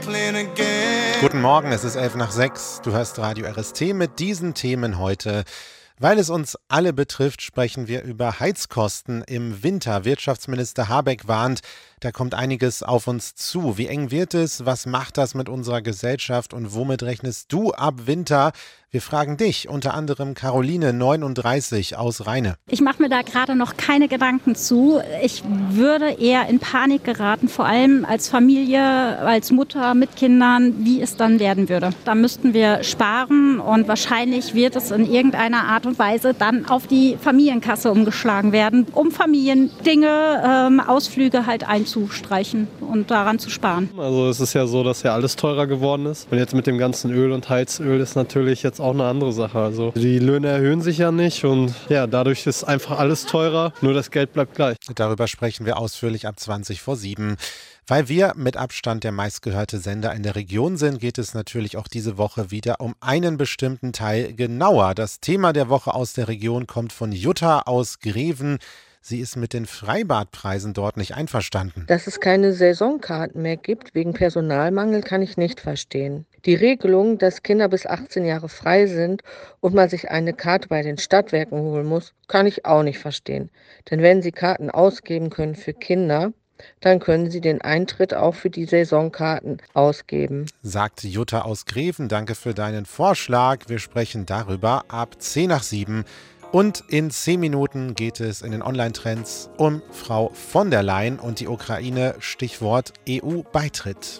Guten Morgen, es ist 5:11. Du hörst Radio RST mit diesen Themen heute. Weil es uns alle betrifft, sprechen wir über Heizkosten im Winter. Wirtschaftsminister Habeck warnt, da kommt einiges auf uns zu. Wie eng wird es? Was macht das mit unserer Gesellschaft? Und womit rechnest du ab Winter? Wir fragen dich, unter anderem Caroline, 39, aus Rheine. Ich mache mir da gerade noch keine Gedanken zu. Ich würde eher in Panik geraten, vor allem als Familie, als Mutter mit Kindern, wie es dann werden würde. Da müssten wir sparen und wahrscheinlich wird es in irgendeiner Art und Weise dann auf die Familienkasse umgeschlagen werden, um Familiendinge, Ausflüge halt einzustreichen und daran zu sparen. Also es ist ja so, dass ja alles teurer geworden ist. Und jetzt mit dem ganzen Öl und Heizöl ist natürlich jetzt auch eine andere Sache. Also die Löhne erhöhen sich ja nicht und ja, dadurch ist einfach alles teurer, nur das Geld bleibt gleich. Darüber sprechen wir ausführlich ab 7:20. Weil wir mit Abstand der meistgehörte Sender in der Region sind, geht es natürlich auch diese Woche wieder um einen bestimmten Teil genauer. Das Thema der Woche aus der Region kommt von Jutta aus Greven. Sie ist mit den Freibadpreisen dort nicht einverstanden. Dass es keine Saisonkarten mehr gibt wegen Personalmangel, kann ich nicht verstehen. Die Regelung, dass Kinder bis 18 Jahre frei sind und man sich eine Karte bei den Stadtwerken holen muss, kann ich auch nicht verstehen. Denn wenn sie Karten ausgeben können für Kinder, dann können sie den Eintritt auch für die Saisonkarten ausgeben. Sagt Jutta aus Greven. Danke für deinen Vorschlag. Wir sprechen darüber ab 7:10. Und in 10 Minuten geht es in den Online-Trends um Frau von der Leyen und die Ukraine, Stichwort EU-Beitritt.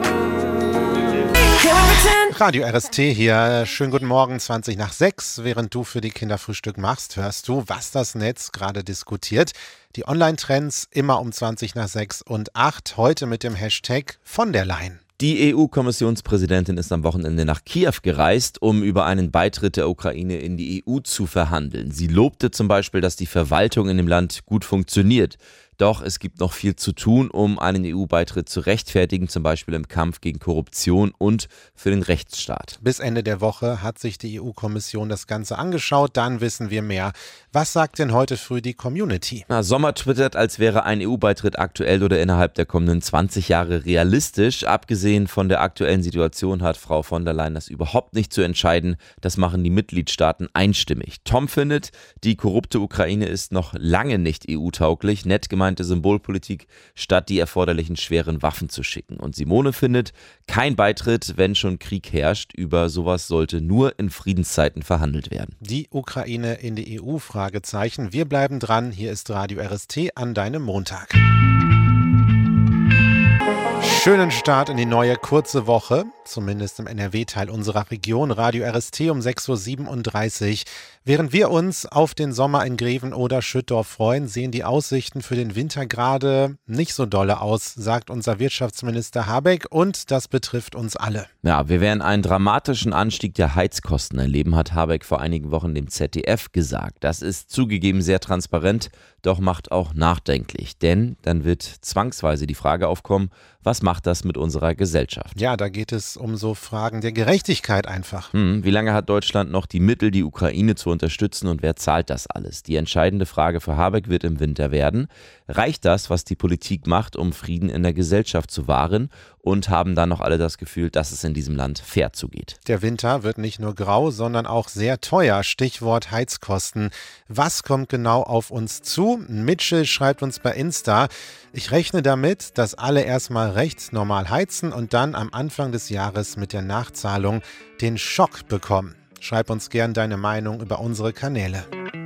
Radio RST hier, schönen guten Morgen, 6:20. Während du für die Kinder Frühstück machst, hörst du, was das Netz gerade diskutiert. Die Online-Trends immer um 6:20 und 8, heute mit dem Hashtag von der Leyen. Die EU-Kommissionspräsidentin ist am Wochenende nach Kiew gereist, um über einen Beitritt der Ukraine in die EU zu verhandeln. Sie lobte zum Beispiel, dass die Verwaltung in dem Land gut funktioniert. Doch es gibt noch viel zu tun, um einen EU-Beitritt zu rechtfertigen, zum Beispiel im Kampf gegen Korruption und für den Rechtsstaat. Bis Ende der Woche hat sich die EU-Kommission das Ganze angeschaut, dann wissen wir mehr. Was sagt denn heute früh die Community? Sommer twittert, als wäre ein EU-Beitritt aktuell oder innerhalb der kommenden 20 Jahre realistisch. Abgesehen von der aktuellen Situation hat Frau von der Leyen das überhaupt nicht zu entscheiden. Das machen die Mitgliedstaaten einstimmig. Tom findet, die korrupte Ukraine ist noch lange nicht EU-tauglich. Nett gemeinte Symbolpolitik, statt die erforderlichen schweren Waffen zu schicken. Und Simone findet, kein Beitritt, wenn schon Krieg herrscht. Über sowas sollte nur in Friedenszeiten verhandelt werden. Die Ukraine in die EU? Fragezeichen. Wir bleiben dran. Hier ist Radio RST an deinem Montag. Schönen Start in die neue kurze Woche, zumindest im NRW-Teil unserer Region. Radio RST um 6:37 Uhr. Während wir uns auf den Sommer in Greven oder Schüttorf freuen, sehen die Aussichten für den Winter gerade nicht so dolle aus, sagt unser Wirtschaftsminister Habeck, und das betrifft uns alle. Ja, wir werden einen dramatischen Anstieg der Heizkosten erleben, hat Habeck vor einigen Wochen dem ZDF gesagt. Das ist zugegeben sehr transparent, doch macht auch nachdenklich. Denn dann wird zwangsweise die Frage aufkommen, was macht das mit unserer Gesellschaft? Ja, da geht es um so Fragen der Gerechtigkeit einfach. Wie lange hat Deutschland noch die Mittel, die Ukraine zu unterstützen, und wer zahlt das alles? Die entscheidende Frage für Habeck wird im Winter werden: Reicht das, was die Politik macht, um Frieden in der Gesellschaft zu wahren? Und haben dann noch alle das Gefühl, dass es in diesem Land fair zugeht? Der Winter wird nicht nur grau, sondern auch sehr teuer. Stichwort Heizkosten. Was kommt genau auf uns zu? Mitchell schreibt uns bei Insta: Ich rechne damit, dass alle erstmal recht normal heizen und dann am Anfang des Jahres mit der Nachzahlung den Schock bekommen. Schreib uns gern deine Meinung über unsere Kanäle.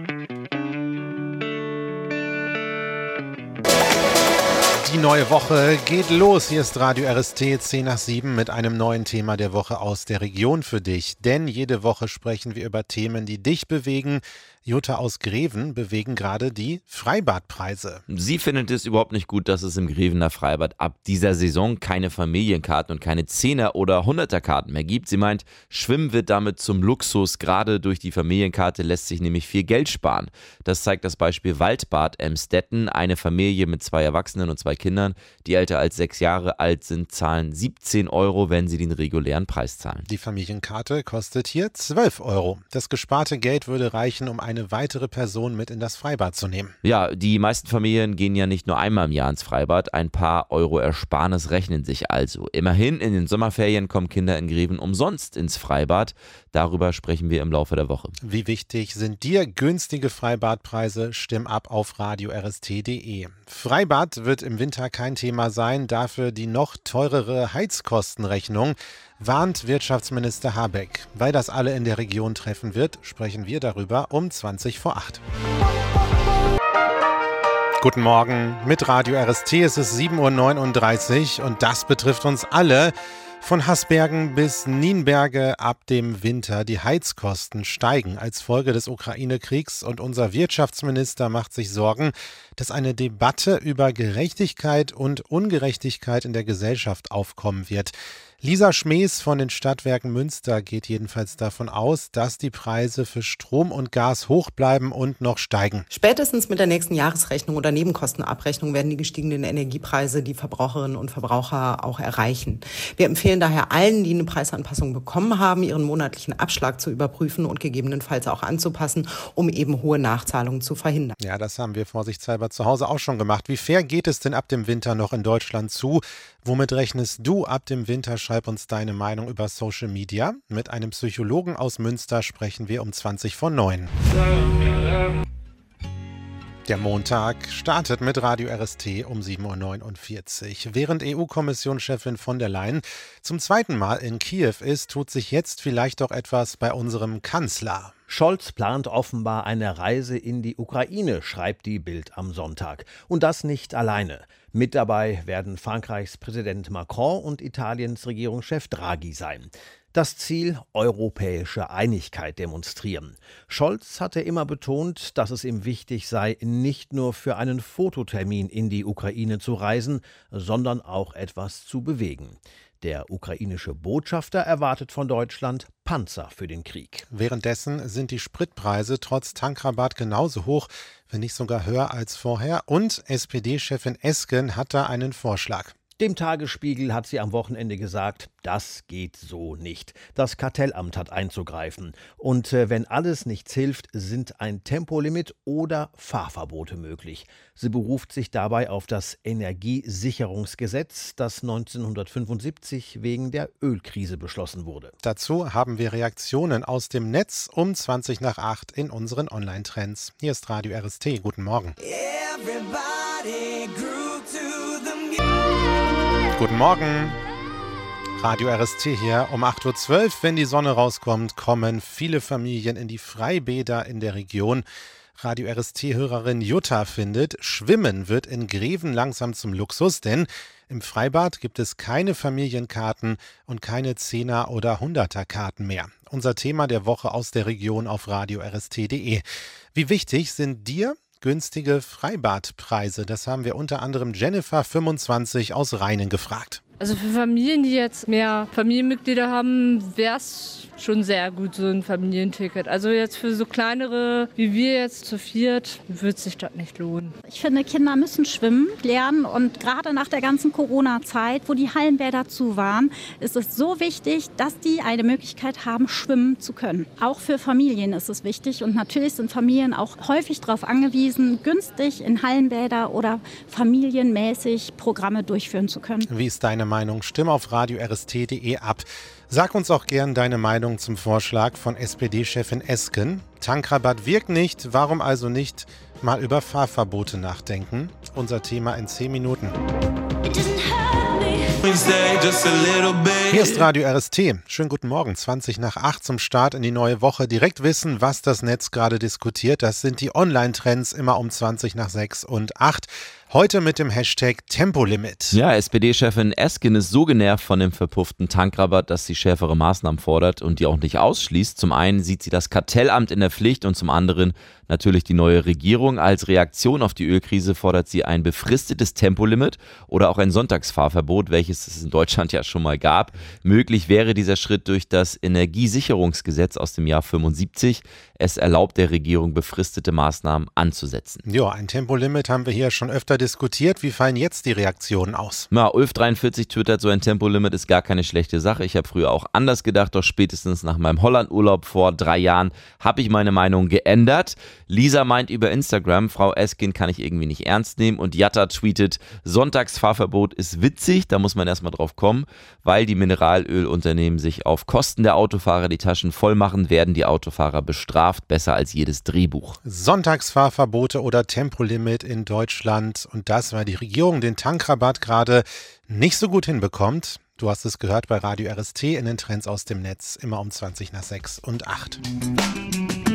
Die neue Woche geht los. Hier ist Radio RST 6:10 mit einem neuen Thema der Woche aus der Region für dich. Denn jede Woche sprechen wir über Themen, die dich bewegen. Jutta aus Greven bewegen gerade die Freibadpreise. Sie findet es überhaupt nicht gut, dass es im Grevener Freibad ab dieser Saison keine Familienkarten und keine 10er- oder 100er-Karten mehr gibt. Sie meint, Schwimmen wird damit zum Luxus. Gerade durch die Familienkarte lässt sich nämlich viel Geld sparen. Das zeigt das Beispiel Waldbad Emstetten. Eine Familie mit 2 Erwachsenen und 2 Kindern, die älter als 6 Jahre alt sind, zahlen 17 €, wenn sie den regulären Preis zahlen. Die Familienkarte kostet hier 12 €. Das gesparte Geld würde reichen, um eine eine weitere Person mit in das Freibad zu nehmen. Ja, die meisten Familien gehen ja nicht nur einmal im Jahr ins Freibad. Ein paar Euro Ersparnis rechnen sich also. Immerhin, in den Sommerferien kommen Kinder in Greven umsonst ins Freibad. Darüber sprechen wir im Laufe der Woche. Wie wichtig sind dir günstige Freibadpreise? Stimm ab auf radio-rst.de. Freibad wird im Winter kein Thema sein, dafür die noch teurere Heizkostenrechnung, warnt Wirtschaftsminister Habeck. Weil das alle in der Region treffen wird, sprechen wir darüber um 20:08. Guten Morgen, mit Radio RST ist es 7:39 Uhr und das betrifft uns alle. Von Hasbergen bis Nienberge ab dem Winter. Die Heizkosten steigen als Folge des Ukraine-Kriegs und unser Wirtschaftsminister macht sich Sorgen, dass eine Debatte über Gerechtigkeit und Ungerechtigkeit in der Gesellschaft aufkommen wird. Lisa Schmees von den Stadtwerken Münster geht jedenfalls davon aus, dass die Preise für Strom und Gas hoch bleiben und noch steigen. Spätestens mit der nächsten Jahresrechnung oder Nebenkostenabrechnung werden die gestiegenen Energiepreise die Verbraucherinnen und Verbraucher auch erreichen. Wir empfehlen daher allen, die eine Preisanpassung bekommen haben, ihren monatlichen Abschlag zu überprüfen und gegebenenfalls auch anzupassen, um eben hohe Nachzahlungen zu verhindern. Ja, das haben wir vorsichtshalber zu Hause auch schon gemacht. Wie fair geht es denn ab dem Winter noch in Deutschland zu? Womit rechnest du ab dem Winter? Schreib uns deine Meinung über Social Media. Mit einem Psychologen aus Münster sprechen wir um 20:09. Der Montag startet mit Radio RST um 7:49 Uhr. Während EU-Kommissionschefin von der Leyen zum zweiten Mal in Kiew ist, tut sich jetzt vielleicht auch etwas bei unserem Kanzler. Scholz plant offenbar eine Reise in die Ukraine, schreibt die Bild am Sonntag. Und das nicht alleine. Mit dabei werden Frankreichs Präsident Macron und Italiens Regierungschef Draghi sein. Das Ziel: europäische Einigkeit demonstrieren. Scholz hatte immer betont, dass es ihm wichtig sei, nicht nur für einen Fototermin in die Ukraine zu reisen, sondern auch etwas zu bewegen. Der ukrainische Botschafter erwartet von Deutschland Panzer für den Krieg. Währenddessen sind die Spritpreise trotz Tankrabatt genauso hoch, wenn nicht sogar höher als vorher. Und SPD-Chefin Esken hat da einen Vorschlag. Dem Tagesspiegel hat sie am Wochenende gesagt, das geht so nicht. Das Kartellamt hat einzugreifen. Und wenn alles nichts hilft, sind ein Tempolimit oder Fahrverbote möglich. Sie beruft sich dabei auf das Energiesicherungsgesetz, das 1975 wegen der Ölkrise beschlossen wurde. Dazu haben wir Reaktionen aus dem Netz um 7:20 in unseren Online-Trends. Hier ist Radio RST. Guten Morgen. Guten Morgen. Radio RST hier um 8:12 Uhr. Wenn die Sonne rauskommt, kommen viele Familien in die Freibäder in der Region. Radio RST-Hörerin Jutta findet, Schwimmen wird in Greven langsam zum Luxus, denn im Freibad gibt es keine Familienkarten und keine 10er- oder 100er-Karten mehr. Unser Thema der Woche aus der Region auf radio-rst.de. Wie wichtig sind dir günstige Freibadpreise? Das haben wir unter anderem Jennifer, 25, aus Rheinen gefragt. Also für Familien, die jetzt mehr Familienmitglieder haben, wäre es schon sehr gut, so ein Familienticket. Also jetzt für so kleinere wie wir jetzt zu viert, wird sich das nicht lohnen. Ich finde, Kinder müssen schwimmen lernen und gerade nach der ganzen Corona-Zeit, wo die Hallenbäder zu waren, ist es so wichtig, dass die eine Möglichkeit haben, schwimmen zu können. Auch für Familien ist es wichtig und natürlich sind Familien auch häufig darauf angewiesen, günstig in Hallenbäder oder familienmäßig Programme durchführen zu können. Wie ist deine Meinung? Stimm auf radio-rst.de ab. Sag uns auch gern deine Meinung zum Vorschlag von SPD-Chefin Esken. Tankrabatt wirkt nicht, warum also nicht mal über Fahrverbote nachdenken? Unser Thema in 10 Minuten. Hier ist Radio RST. Schönen guten Morgen, 7:20 zum Start in die neue Woche. Direkt wissen, was das Netz gerade diskutiert. Das sind die Online-Trends immer um 7:20 und 8. Heute mit dem Hashtag Tempolimit. Ja, SPD-Chefin Esken ist so genervt von dem verpufften Tankrabatt, dass sie schärfere Maßnahmen fordert und die auch nicht ausschließt. Zum einen sieht sie das Kartellamt in der Pflicht und zum anderen natürlich die neue Regierung. Als Reaktion auf die Ölkrise fordert sie ein befristetes Tempolimit oder auch ein Sonntagsfahrverbot, welches es in Deutschland ja schon mal gab. Möglich wäre dieser Schritt durch das Energiesicherungsgesetz aus dem Jahr 75. Es erlaubt der Regierung, befristete Maßnahmen anzusetzen. Ja, ein Tempolimit haben wir hier schon öfter heißer diskutiert. Wie fallen jetzt die Reaktionen aus? Ulf43 twittert, so ein Tempolimit ist gar keine schlechte Sache. Ich habe früher auch anders gedacht, doch spätestens nach meinem Hollandurlaub vor 3 Jahren habe ich meine Meinung geändert. Lisa meint über Instagram, Frau Eskin kann ich irgendwie nicht ernst nehmen. Und Jatta tweetet, Sonntagsfahrverbot ist witzig, da muss man erstmal drauf kommen, weil die Mineralölunternehmen sich auf Kosten der Autofahrer die Taschen voll machen, werden die Autofahrer bestraft, besser als jedes Drehbuch. Sonntagsfahrverbote oder Tempolimit in Deutschland und das, weil die Regierung den Tankrabatt gerade nicht so gut hinbekommt. Du hast es gehört bei Radio RST in den Trends aus dem Netz, immer um 20 nach 6 und 8.